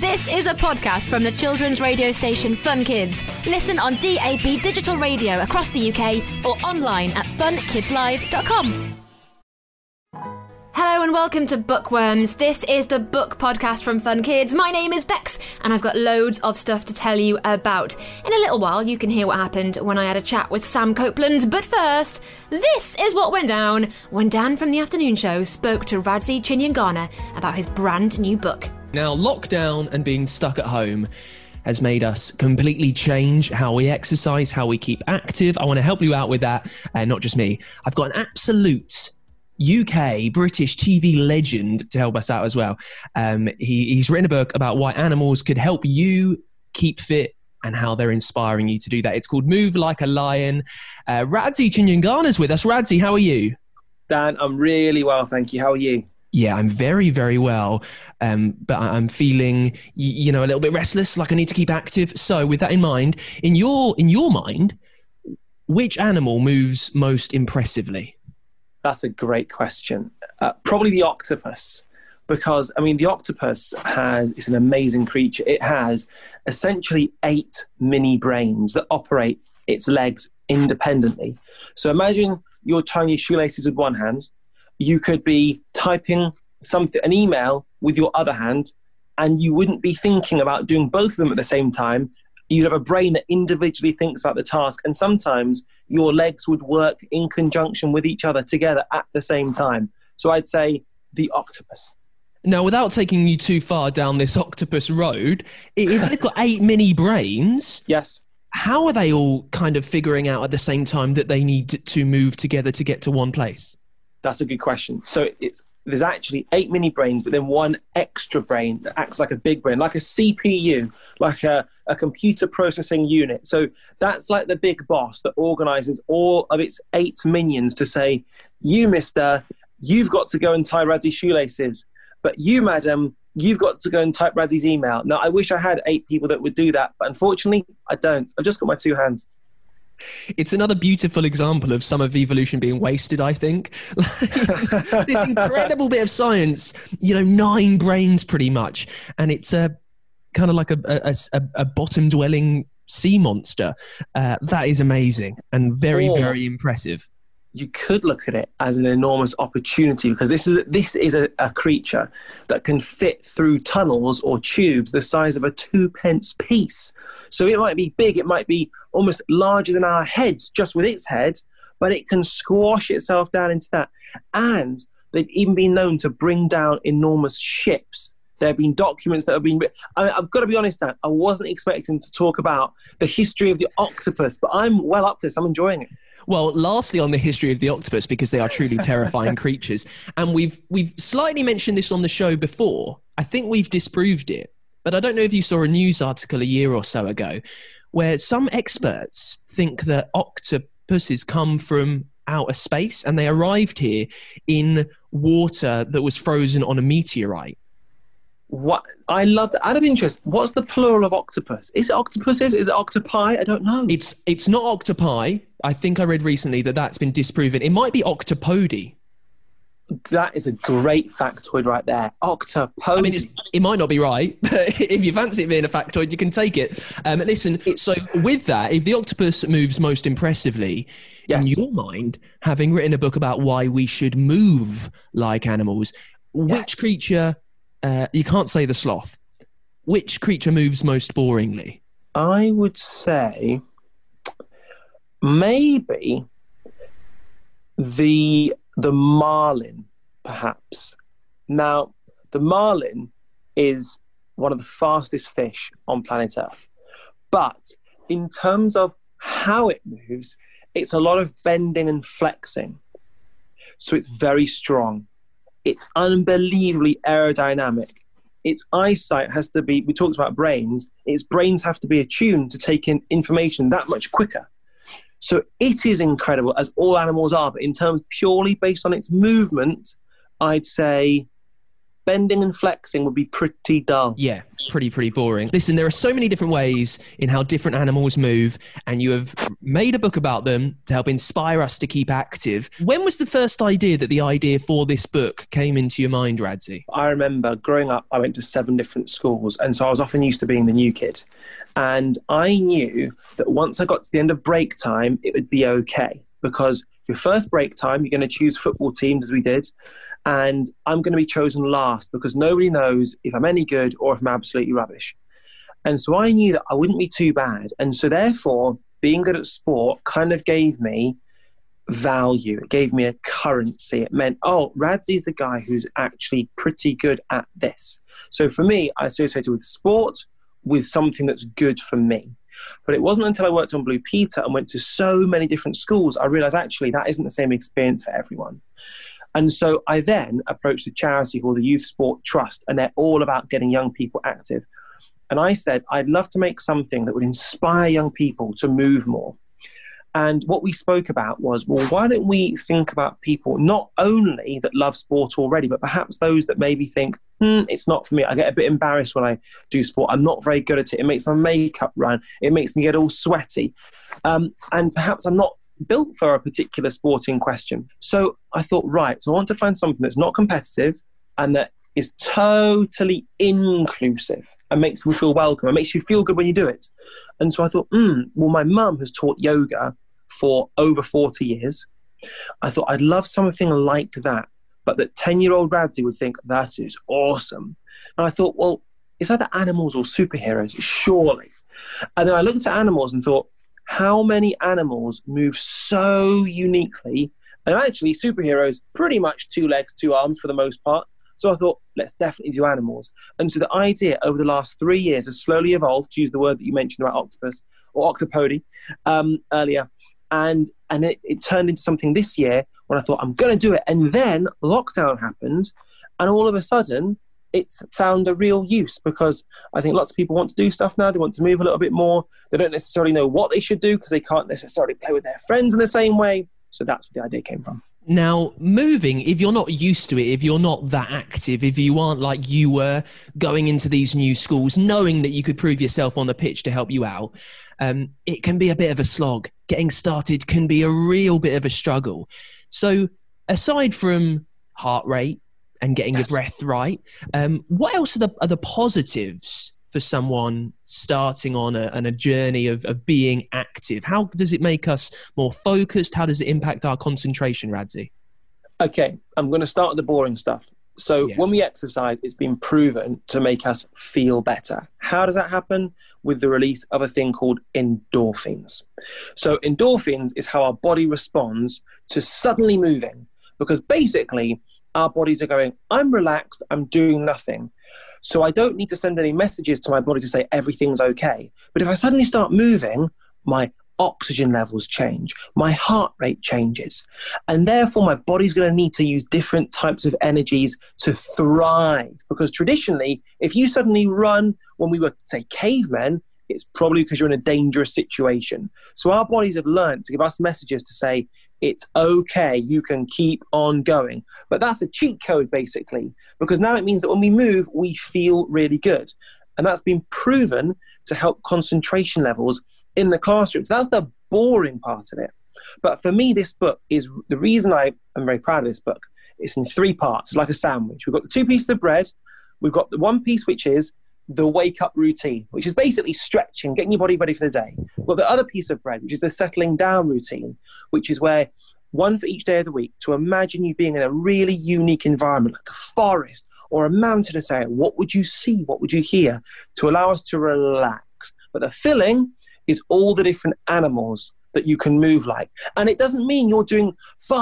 This is a podcast from the children's radio station Fun Kids. Listen on DAB digital radio across the UK or online at funkidslive.com. Hello and welcome to Bookworms. This is the book podcast from Fun Kids. My name is Bex and I've got loads of stuff to tell you about. In a little while you can hear what happened when I had a chat with Sam Copeland, but first, this is what went down when Dan from The Afternoon Show spoke to Radzi Chinyangana about his brand new book. Now, lockdown and being stuck at home has made us completely change how we exercise, how we keep active. I want to help you out with that, and not just me. I've got an absolute UK, British TV legend to help us out as well. He's written a book about why animals could help you keep fit and how they're inspiring you to do that. It's called Move Like a Lion. Radzi Chinyangana's with us. Radzi, how are you? Dan, I'm really well, thank you. How are you? Yeah, I'm very, very well, but I'm feeling, a little bit restless, like I need to keep active. So with that in mind, in your mind, which animal moves most impressively? That's a great question. Probably the octopus, because, the octopus is an amazing creature. It has essentially 8 mini brains that operate its legs independently. So imagine you're tying your shoelaces with one hand. You could be typing an email with your other hand, and you wouldn't be thinking about doing both of them at the same time. You'd have a brain that individually thinks about the task, and sometimes your legs would work in conjunction with each other together at the same time. So I'd say the octopus. Now, without taking you too far down this octopus road, if they've got 8 mini brains, yes, how are they all kind of figuring out at the same time that they need to move together to get to one place? That's a good question. So there's actually 8 mini brains, but then one extra brain that acts like a big brain, like a CPU, like a computer processing unit. So that's like the big boss that organizes all of its 8 minions to say, you, mister, you've got to go and tie Radzi's shoelaces. But you, madam, you've got to go and type Radzi's email. Now, I wish I had 8 people that would do that, but unfortunately, I don't. I've just got my 2 hands. It's another beautiful example of some of evolution being wasted, I think. This incredible bit of science, 9 brains pretty much. And it's kind of like a bottom-dwelling sea monster. That is amazing and very, very impressive. You could look at it as an enormous opportunity, because this is a creature that can fit through tunnels or tubes the size of a 2p piece. So it might be big, it might be almost larger than our heads, just with its head, but it can squash itself down into that. And they've even been known to bring down enormous ships. There have been documents that have been written. I've got to be honest, Dan, I wasn't expecting to talk about the history of the octopus, but I'm well up for this. I'm enjoying it. Well, lastly on the history of the octopus, because they are truly terrifying creatures, and we've slightly mentioned this on the show before. I think we've disproved it, but I don't know if you saw a news article a year or so ago where some experts think that octopuses come from outer space and they arrived here in water that was frozen on a meteorite. What I love that. Out of interest, what's the plural of octopus? Is it octopuses? Is it octopi? I don't know. It's not octopi. I think I read recently that that's been disproven. It might be octopodi. That is a great factoid right there. Octopodi. It might not be right, but if you fancy it being a factoid, you can take it. Listen, so with that, if the octopus moves most impressively, in your mind, having written a book about why we should move like animals, which creature... you can't say the sloth. Which creature moves most boringly? I would say maybe the marlin, perhaps. Now, the marlin is one of the fastest fish on planet Earth. But in terms of how it moves, it's a lot of bending and flexing. So it's very strong. It's unbelievably aerodynamic. Its eyesight has to be, we talked about brains, its brains have to be attuned to take in information that much quicker. So it is incredible, as all animals are, but in terms purely based on its movement, I'd say bending and flexing would be pretty dull. Yeah, pretty boring. Listen, there are so many different ways in how different animals move, and you have made a book about them to help inspire us to keep active. When was the first idea that the idea for this book came into your mind, Radzi? I remember growing up, I went to 7 different schools, and so I was often used to being the new kid. And I knew that once I got to the end of break time, it would be okay, because your first break time, you're going to choose football teams, as we did, and I'm going to be chosen last because nobody knows if I'm any good or if I'm absolutely rubbish. And so I knew that I wouldn't be too bad. And so therefore, being good at sport kind of gave me value. It gave me a currency. It meant, oh, Radzi's the guy who's actually pretty good at this. So for me, I associated with sport with something that's good for me. But it wasn't until I worked on Blue Peter and went to so many different schools, I realized actually that isn't the same experience for everyone. And so I then approached a charity called the Youth Sport Trust, and they're all about getting young people active. And I said, I'd love to make something that would inspire young people to move more. And what we spoke about was, well, why don't we think about people not only that love sport already, but perhaps those that maybe think, it's not for me. I get a bit embarrassed when I do sport. I'm not very good at it. It makes my makeup run. It makes me get all sweaty. And perhaps I'm not built for a particular sport in question. So I thought, right, so I want to find something that's not competitive and that is totally inclusive and makes me feel welcome. It makes you feel good when you do it. And so I thought, well, my mum has taught yoga for over 40 years. I thought I'd love something like that, but that 10-year-old Radzi would think, that is awesome. And I thought, well, it's either animals or superheroes, surely. And then I looked at animals and thought, how many animals move so uniquely? And actually, superheroes, pretty much 2 legs, 2 arms for the most part. So I thought, let's definitely do animals. And so the idea over the last 3 years has slowly evolved, to use the word that you mentioned about octopus, or octopody earlier. And it turned into something this year when I thought, I'm going to do it. And then lockdown happened, and all of a sudden, it's found a real use, because I think lots of people want to do stuff now. They want to move a little bit more. They don't necessarily know what they should do because they can't necessarily play with their friends in the same way. So that's where the idea came from. Now, moving, if you're not used to it, if you're not that active, if you aren't like you were going into these new schools, knowing that you could prove yourself on the pitch to help you out, it can be a bit of a slog. Getting started can be a real bit of a struggle. So aside from heart rate and getting your breath right, what else are the positives for someone starting on a journey of being active? How does it make us more focused? How does it impact our concentration, Radzi? Okay, I'm going to start with the boring stuff. So when we exercise, it's been proven to make us feel better. How does that happen? With the release of a thing called endorphins. So endorphins is how our body responds to suddenly moving, because basically our bodies are going, I'm relaxed, I'm doing nothing. So I don't need to send any messages to my body to say everything's okay. But if I suddenly start moving, my oxygen levels change, my heart rate changes, and therefore my body's going to need to use different types of energies to thrive. Because traditionally, if you suddenly run when we were, say, cavemen, it's probably because you're in a dangerous situation. So our bodies have learned to give us messages to say, it's okay, you can keep on going. But that's a cheat code, basically, because now it means that when we move, we feel really good. And that's been proven to help concentration levels in the classroom. So that's the boring part of it. But for me, this book is the reason I am very proud of this book. It's in 3 parts. It's like a sandwich. We've got the 2 pieces of bread. We've got the 1 piece, which is the wake-up routine, which is basically stretching, getting your body ready for the day. We've got the other piece of bread, which is the settling down routine, which is where 1 for each day of the week, to imagine you being in a really unique environment, like a forest or a mountainous area. What would you see? What would you hear? To allow us to relax. But the filling is all the different animals that you can move like. And it doesn't mean you're doing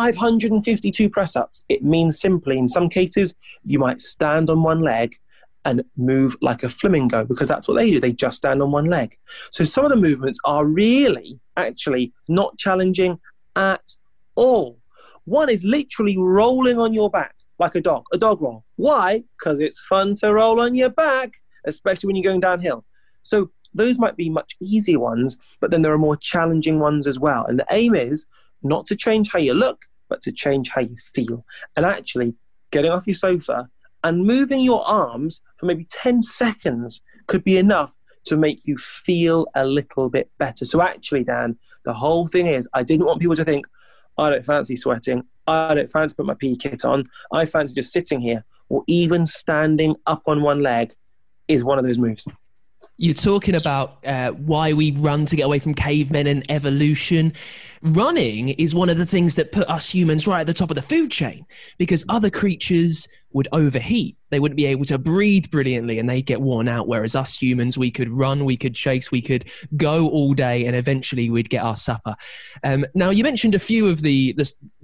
552 press-ups. It means simply, in some cases, you might stand on 1 leg and move like a flamingo, because that's what they do. They just stand on 1 leg. So some of the movements are really actually not challenging at all. One is literally rolling on your back like a dog roll. Why? Because it's fun to roll on your back, especially when you're going downhill. So those might be much easier ones, but then there are more challenging ones as well. And the aim is not to change how you look, but to change how you feel. And actually getting off your sofa And moving your arms for maybe 10 seconds could be enough to make you feel a little bit better. So actually, Dan, the whole thing is, I didn't want people to think, I don't fancy sweating, I don't fancy putting my PE kit on, I fancy just sitting here, or even standing up on one leg is one of those moves. You're talking about why we run to get away from cavemen and evolution. Running is one of the things that put us humans right at the top of the food chain, because other creatures would overheat. They wouldn't be able to breathe brilliantly and they'd get worn out. Whereas us humans, we could run, we could chase, we could go all day, and eventually we'd get our supper. Now, you mentioned a few of the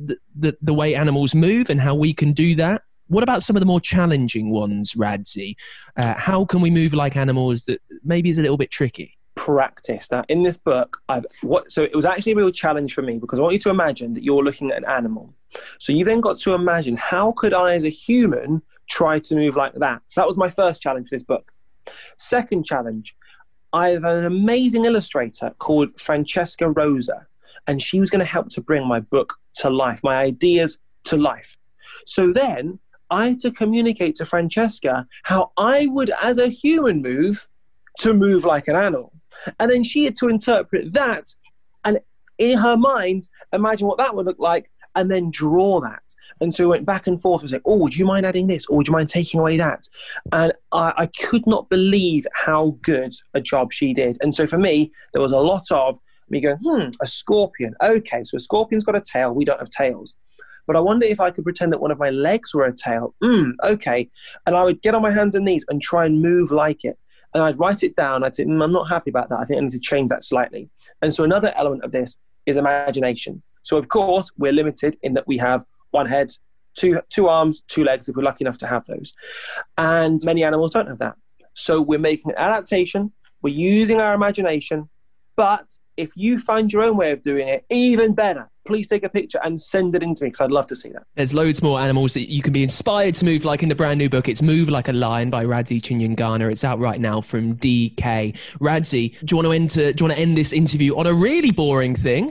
way animals move and how we can do that. What about some of the more challenging ones, Radzi? How can we move like animals that maybe is a little bit tricky? Practice. Now, in this book, so it was actually a real challenge for me, because I want you to imagine that you're looking at an animal. So you then got to imagine, how could I as a human try to move like that? So that was my first challenge for this book. Second challenge, I have an amazing illustrator called Francesca Rosa, and she was going to help to bring my book to life, my ideas to life. So then I had to communicate to Francesca how I would, as a human, move like an animal. And then she had to interpret that and, in her mind, imagine what that would look like and then draw that. And so we went back and forth and said, oh, would you mind adding this? Or would you mind taking away that? And I could not believe how good a job she did. And so for me, there was a lot of me going, a scorpion. Okay, so a scorpion's got a tail. We don't have tails. But I wonder if I could pretend that one of my legs were a tail. Okay. And I would get on my hands and knees and try and move like it. And I'd write it down. I'd say, I'm not happy about that. I think I need to change that slightly. And so another element of this is imagination. So, of course, we're limited in that we have one head, two arms, two legs, if we're lucky enough to have those. And many animals don't have that. So we're making an adaptation. We're using our imagination. But if you find your own way of doing it, even better, please take a picture and send it in to me, because I'd love to see that. There's loads more animals that you can be inspired to move like in the brand new book. It's Move Like a Lion by Radzi Chinyangana. It's out right now from DK. Radzi, do you want to end this interview on a really boring thing?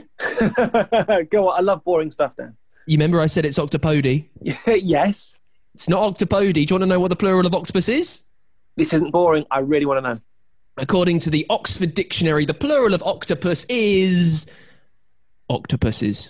Go on, I love boring stuff, Dan. You remember I said it's octopody? Yes. It's not octopody. Do you want to know what the plural of octopus is? This isn't boring. I really want to know. According to the Oxford Dictionary, the plural of octopus is octopuses.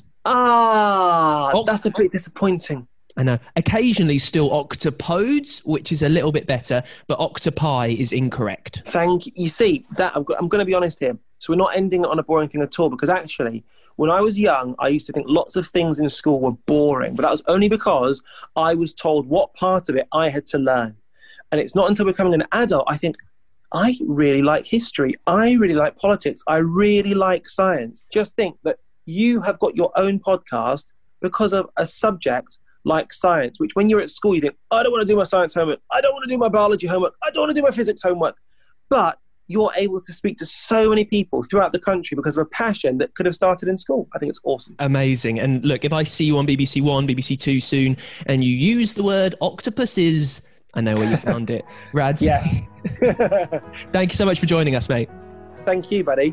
That's a bit disappointing. I know. Occasionally still octopodes, which is a little bit better, but octopi is incorrect. Thank you. You see, that I'm going to be honest here. So we're not ending it on a boring thing at all, because actually, when I was young, I used to think lots of things in school were boring, but that was only because I was told what part of it I had to learn. And it's not until becoming an adult, I think, I really like history. I really like politics. I really like science. Just think that you have got your own podcast because of a subject like science, which when you're at school, you think, I don't want to do my science homework. I don't want to do my biology homework. I don't want to do my physics homework. But you're able to speak to so many people throughout the country because of a passion that could have started in school. I think it's awesome. Amazing. And look, if I see you on BBC One, BBC Two soon, and you use the word octopuses, I know where you found it. Rads. Yes. Thank you so much for joining us, mate. Thank you, buddy.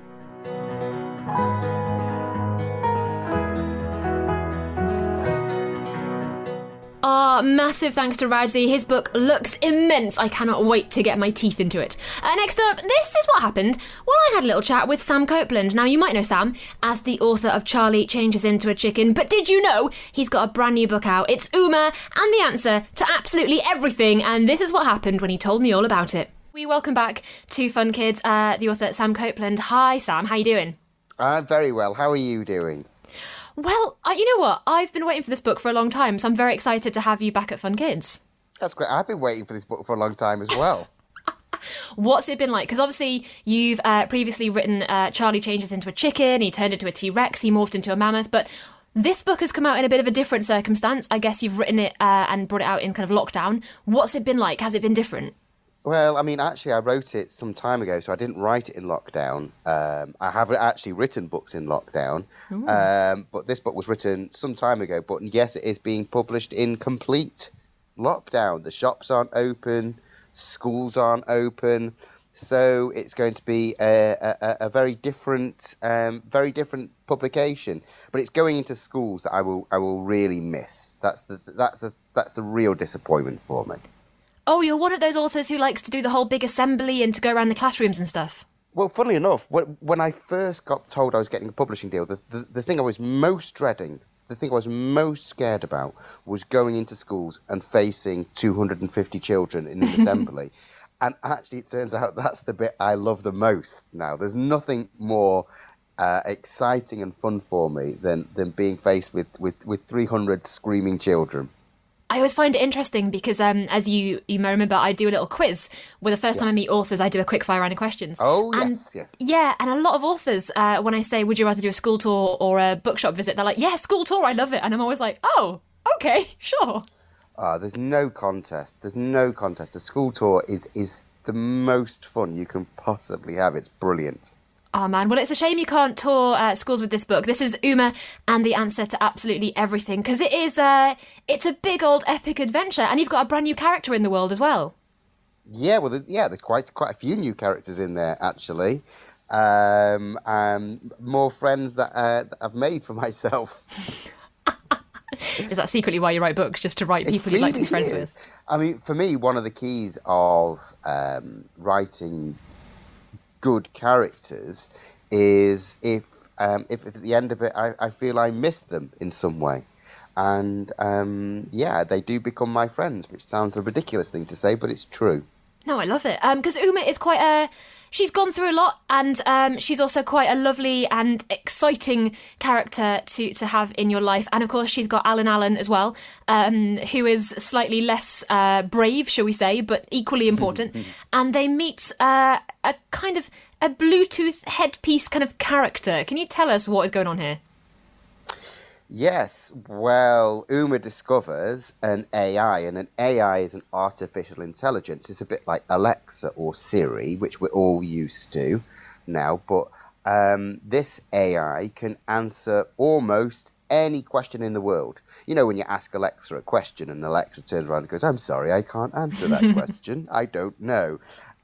Massive thanks to Radzi. His book looks immense. I cannot wait to get my teeth into it. Next up, this is what happened when I had a little chat with Sam Copeland. Now, you might know Sam as the author of Charlie Changes Into a Chicken, but did you know he's got a brand new book out? It's Uma and the answer to absolutely everything, and this is what happened when he told me all about it. We welcome back to Fun Kids, the author Sam Copeland. Hi, Sam. How you doing? I'm very well. How are you doing? Well, you know what? I've been waiting for this book for a long time, so I'm very excited to have you back at Fun Kids. That's great. I've been waiting for this book for a long time as well. What's it been like? Because obviously you've previously written Charlie Changes Into a Chicken, he turned into a T-Rex, he morphed into a mammoth, but this book has come out in a bit of a different circumstance. I guess you've written it and brought it out in kind of lockdown. What's it been like? Has it been different? Well, I mean, actually, I wrote it some time ago, so I didn't write it in lockdown. I haven't actually written books in lockdown, but this book was written some time ago. But yes, it is being published in complete lockdown. The shops aren't open, schools aren't open, so it's going to be a very different publication. But it's going into schools that I will really miss. That's the real disappointment for me. Oh, you're one of those authors who likes to do the whole big assembly and to go around the classrooms and stuff. Well, funnily enough, when I first got told I was getting a publishing deal, the thing I was most dreading, the thing I was most scared about was going into schools and facing 250 children in an assembly. And actually, it turns out that's the bit I love the most now. There's nothing more exciting and fun for me than being faced with 300 screaming children. I always find it interesting because, as you may remember, I do a little quiz where the first time I meet authors, I do a quick fire round of questions. Oh, and, yes. Yeah, and a lot of authors, when I say, would you rather do a school tour or a bookshop visit, they're like, yeah, school tour, I love it. And I'm always like, oh, okay, sure. There's no contest. There's no contest. A school tour is the most fun you can possibly have. It's brilliant. Oh, man. Well, it's a shame you can't tour schools with this book. This is Uma and the answer to absolutely everything, because it's a big old epic adventure, and you've got a brand new character in the world as well. Yeah, well, there's quite a few new characters in there, actually. More friends that I've made for myself. Is that secretly why you write books, just to write people you'd like to be friends with? I mean, for me, one of the keys of writing good characters is if at the end of it I feel I missed them in some way, and they do become my friends, which sounds a ridiculous thing to say, but it's true. No, I love it, because Uma is she's gone through a lot, and she's also quite a lovely and exciting character to have in your life. And of course, she's got Alan Allen as well, who is slightly less brave, shall we say, but equally important. And they meet a kind of a Bluetooth headpiece kind of character. Can you tell us what is going on here? Yes, well, Uma discovers an AI, and an AI is an artificial intelligence. It's a bit like Alexa or Siri, which we're all used to now, but this AI can answer almost any question in the world. You know, when you ask Alexa a question and Alexa turns around and goes, I'm sorry, I can't answer that question. I don't know.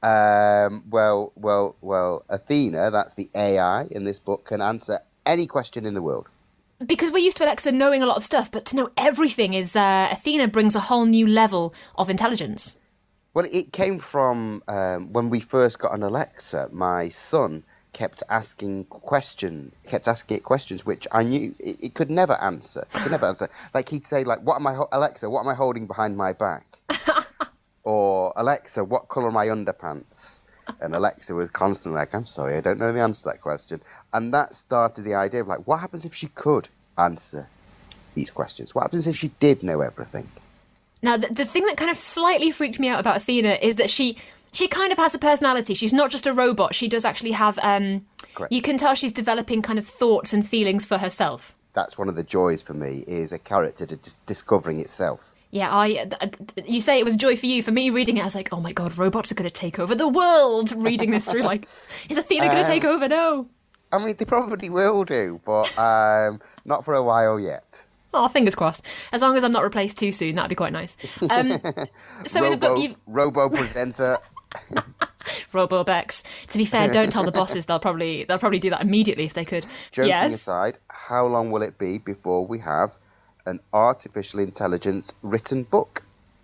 Well, Athena, that's the AI in this book, can answer any question in the world. Because we're used to Alexa knowing a lot of stuff, but to know everything is Athena brings a whole new level of intelligence. Well, it came from when we first got an Alexa. My son kept asking it questions which I knew it could never answer. It could never answer. Like he'd say, like, Alexa, what am I holding behind my back? Or Alexa, what colour are my underpants? And Alexa was constantly like, I'm sorry, I don't know the answer to that question. And that started the idea of, like, what happens if she could answer these questions? What happens if she did know everything? Now, the thing that kind of slightly freaked me out about Athena is that she kind of has a personality. She's not just a robot. She does actually have, you can tell she's developing kind of thoughts and feelings for herself. That's one of the joys for me, is a character discovering itself. Yeah, you say it was joy for you. For me, reading it, I was like, oh my God, robots are going to take over the world. Reading this through, like, is Athena going to take over? No. I mean, they probably will do, but not for a while yet. Oh, fingers crossed. As long as I'm not replaced too soon, that'd be quite nice. So in the book, Robo presenter. Robo-Bex. To be fair, don't tell the bosses. They'll probably do that immediately if they could. Joking aside, how long will it be before we have an artificial intelligence written book?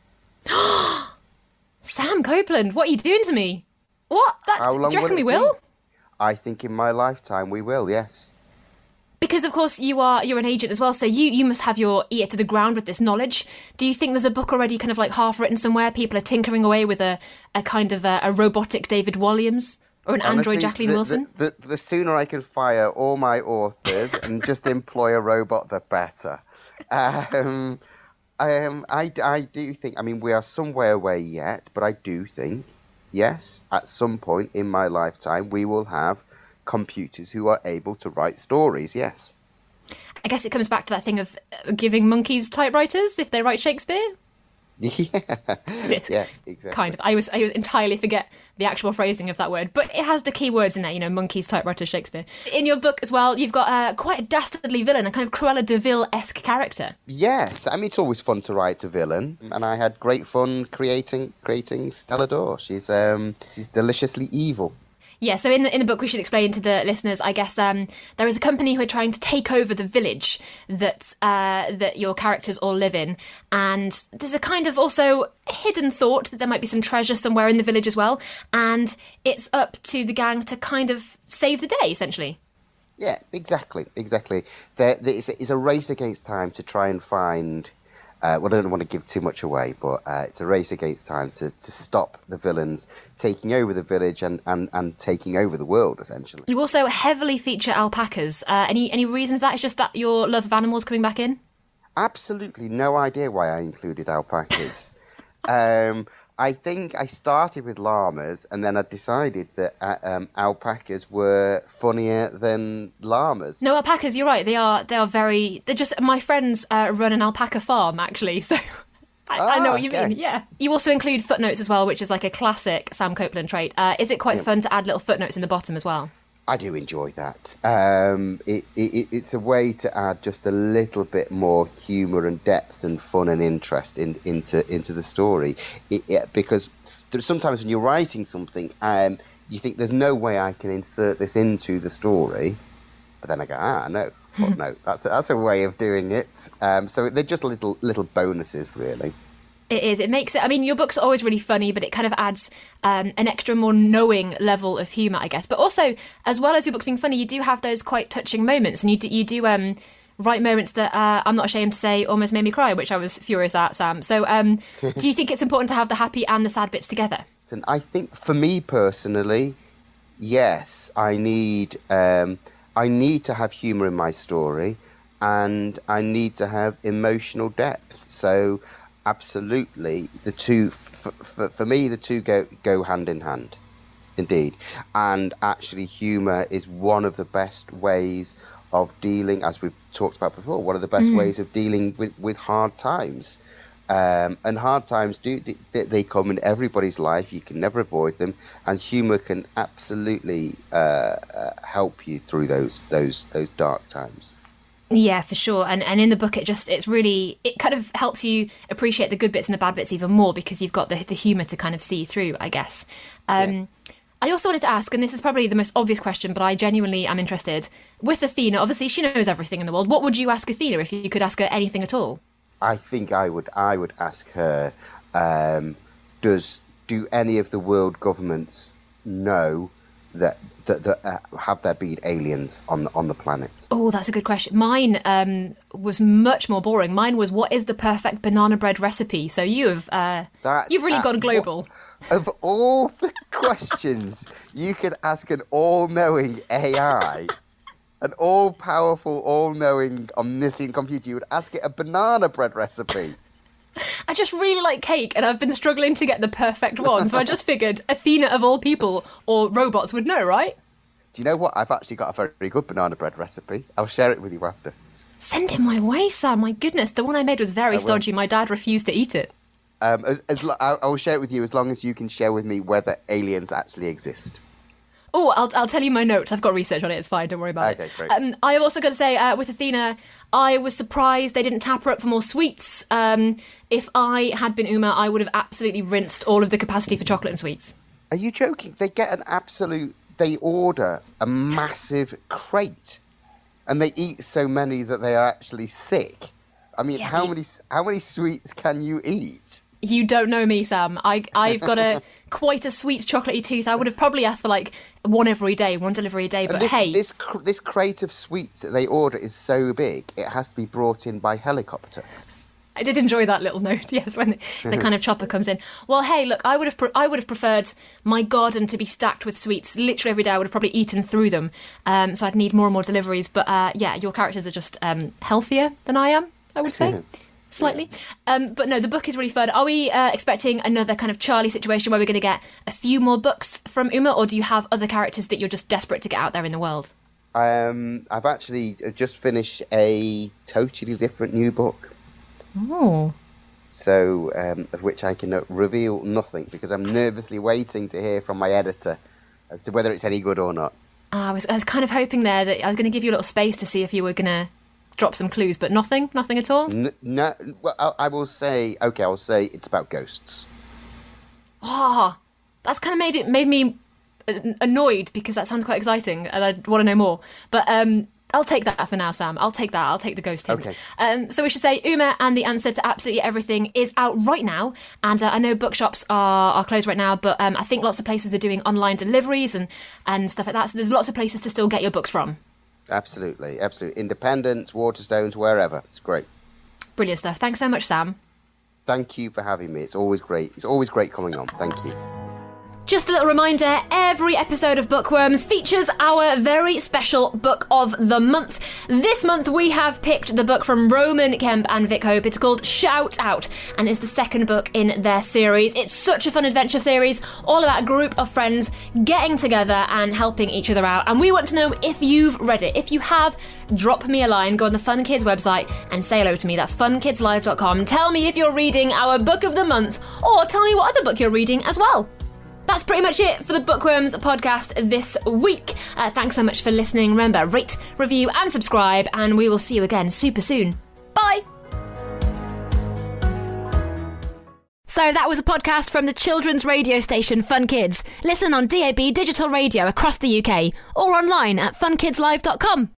Sam Copeland, what are you doing to me? What? How long do you reckon we will? will? I think in my lifetime we will, yes. Because of course you're an agent as well, so you must have your ear to the ground with this knowledge. Do you think there's a book already kind of like half written somewhere? People are tinkering away with a kind of a robotic David Walliams? Or an Honestly, android Jacqueline Wilson? The sooner I can fire all my authors and just employ a robot, the better. I do think, I mean, we are somewhere away yet, but I do think, yes, at some point in my lifetime, we will have computers who are able to write stories, yes. I guess it comes back to that thing of giving monkeys typewriters if they write Shakespeare? Yeah, exactly. Kind of. I was entirely forget the actual phrasing of that word, but it has the key words in there, you know, monkeys, typewriters, Shakespeare. In your book as well, you've got quite a dastardly villain, a kind of Cruella de Vil-esque character. Yes, I mean, it's always fun to write a villain, and I had great fun creating Stella D'or. She's deliciously evil. Yeah, so in the book, we should explain to the listeners, I guess, there is a company who are trying to take over the village that your characters all live in. And there's a kind of also hidden thought that there might be some treasure somewhere in the village as well. And it's up to the gang to kind of save the day, essentially. Yeah, exactly. It's a race against time to try and find... I don't want to give too much away, but it's a race against time to stop the villains taking over the village and taking over the world, essentially. You also heavily feature alpacas. Any reason for that? It's just that your love of animals coming back in? Absolutely no idea why I included alpacas. I think I started with llamas, and then I decided that alpacas were funnier than llamas. No, alpacas, you're right. They are very... They're just... My friends run an alpaca farm, actually, so... I know what you mean, yeah. You also include footnotes as well, which is like a classic Sam Copeland trait. Is it quite fun to add little footnotes in the bottom as well? I do enjoy that. It's a way to add just a little bit more humour and depth and fun and interest into the story. Because sometimes when you're writing something, you think there's no way I can insert this into the story, but then I go, no. Well, no, that's a way of doing it. So they're just little bonuses, really. It is. It makes it... I mean, your books are always really funny, but it kind of adds an extra, more knowing level of humour, I guess. But also, as well as your books being funny, you do have those quite touching moments, and you do write moments that, I'm not ashamed to say, almost made me cry, which I was furious at, Sam. So do you think it's important to have the happy and the sad bits together? And I think, for me personally, yes, I need to have humour in my story, and I need to have emotional depth. So... Absolutely, the two for me, the two go hand in hand, indeed. And actually, humour is one of the best ways of dealing, as we've talked about before, one of the best ways of dealing with hard times. And hard times they come in everybody's life. You can never avoid them, and humour can absolutely help you through those dark times. Yeah, for sure. And in the book, it kind of helps you appreciate the good bits and the bad bits even more, because you've got the humour to kind of see through, I guess. I also wanted to ask, and this is probably the most obvious question, but I genuinely am interested. With Athena, obviously she knows everything in the world. What would you ask Athena if you could ask her anything at all? I think I would ask her, do any of the world governments know that have there been aliens on the planet? Oh, that's a good question. Mine was much more boring. Mine was, what is the perfect banana bread recipe? So you've really gone global. Of all the questions you could ask an all-knowing AI, an all-powerful, all-knowing, omniscient computer, you would ask it a banana bread recipe. I just really like cake, and I've been struggling to get the perfect one, so I just figured Athena, of all people, or robots, would know, right? Do you know what? I've actually got a very good banana bread recipe. I'll share it with you after. Send it my way, Sam. My goodness, the one I made was very stodgy. My dad refused to eat it. I will share it with you as long as you can share with me whether aliens actually exist. Oh, I'll tell you my notes. I've got research on it. It's fine. Don't worry about it. Okay, great. I've also got to say, with Athena, I was surprised they didn't tap her up for more sweets. If I had been Uma, I would have absolutely rinsed all of the capacity for chocolate and sweets. Are you joking? They get they order a massive crate, and they eat so many that they are actually sick. I mean, how many sweets can you eat? You don't know me, Sam. I've got quite a sweet chocolatey tooth. I would have probably asked for like one delivery a day. But this crate of sweets that they order is so big, it has to be brought in by helicopter. I did enjoy that little note, yes, when the kind of chopper comes in. Well, hey, look, I would have preferred my garden to be stacked with sweets. Literally every day I would have probably eaten through them. So I'd need more and more deliveries. But yeah, your characters are just healthier than I am, I would say. Slightly. But no, the book is really fun. Are we expecting another kind of Charlie situation where we're going to get a few more books from Uma, or do you have other characters that you're just desperate to get out there in the world? I've actually just finished a totally different new book. Oh. So, of which I can reveal nothing, because I'm nervously waiting to hear from my editor as to whether it's any good or not. I was kind of hoping there that I was going to give you a little space to see if you were going to drop some clues, but nothing at all? No, well, I will say, I'll say it's about ghosts. Oh, that's kind of made me annoyed because that sounds quite exciting and I want to know more. But I'll take that for now, Sam. I'll take that. I'll take the ghost hint. Okay. So we should say Uma and the Answer to Absolutely Everything is out right now. And I know bookshops are closed right now, but I think lots of places are doing online deliveries and stuff like that. So there's lots of places to still get your books from. Absolutely. Independence, Waterstones, wherever. It's great. Brilliant stuff. Thanks so much, Sam. Thank you for having me. It's always great. It's always great coming on. Thank you. Just a little reminder, every episode of Bookworms features our very special book of the month. This month we have picked the book from Roman Kemp and Vic Hope. It's called Shout Out and is the second book in their series. It's such a fun adventure series, all about a group of friends getting together and helping each other out. And we want to know if you've read it. If you have, drop me a line, go on the Fun Kids website and say hello to me. That's funkidslive.com. Tell me if you're reading our book of the month or tell me what other book you're reading as well. That's pretty much it for the Bookworms podcast this week. Thanks so much for listening. Remember, rate, review and subscribe, and we will see you again super soon. Bye! So that was a podcast from the children's radio station Fun Kids. Listen on DAB digital radio across the UK or online at funkidslive.com.